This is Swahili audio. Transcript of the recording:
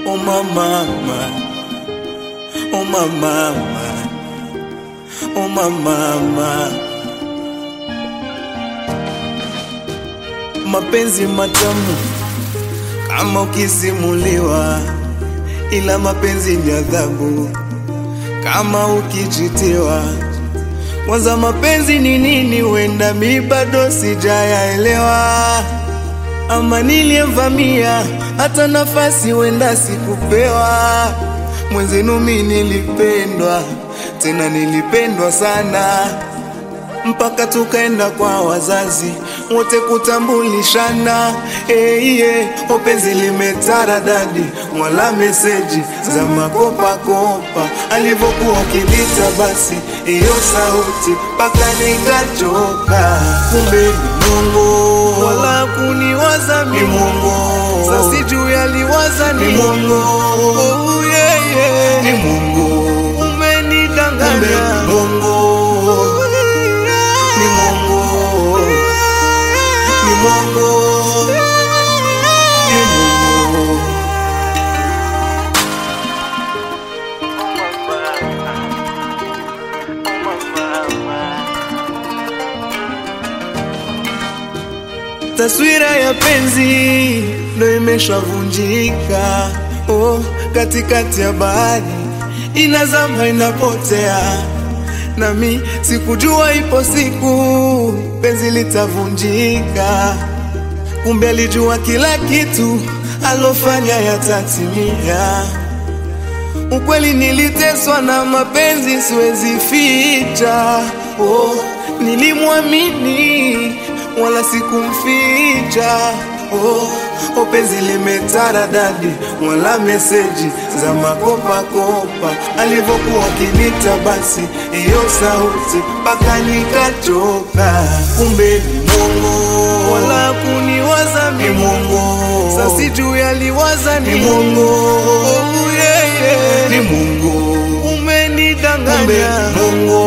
Oh my mama, oh my mama, oh my mama. Mapenzi matamu kama ukisimuliwa, ila mapenzi ni adhabu kama ukichitiwa. Kwanza mapenzi ni nini? Wenda mi bado sijayaelewa, ama niliyevamia hata nafasi wenda sikupewa. Mwenzenu mi nilipendwa, tena nilipendwa sana, mpaka tukaenda kwa wazazi wote kutambulishana. Penzi limetaradadi, wala meseji za makopa kopa. Alivyokuwa kinita basi iyo sauti, paka nikachoka. Kumbe ni Mungu, wala kuniwaza mi Mungu. Sasi juu yaliwaza ni Mungu. Oh yeah yeah, ni Mungu. Umenidanganya. Kumbe ni Mungu, ni Mungu, ni Mungu. Taswira ya penzi ndo imeshavunjika. Katikati ya bahari inazama inapotea, nami sikujua ipo siku penzi litavunjika. Kumbe alijua kila kitu alofanya yatatimia. Ukweli niliteswa na mapenzi, siwezi ficha. Nilimwamini wala sikumficha. Penzi limetaradadi, wala meseji za makopa kopa. Alivyokuwa kinita basi iyo sauti, paka nikachoka. Kumbe ni Mungu, wala kuniwaza mi Mungu. Sasi juu yaliwaza ni Mungu. Oh yeah yeah, ni Mungu. Umenidanganya. Kumbe ni Mungu,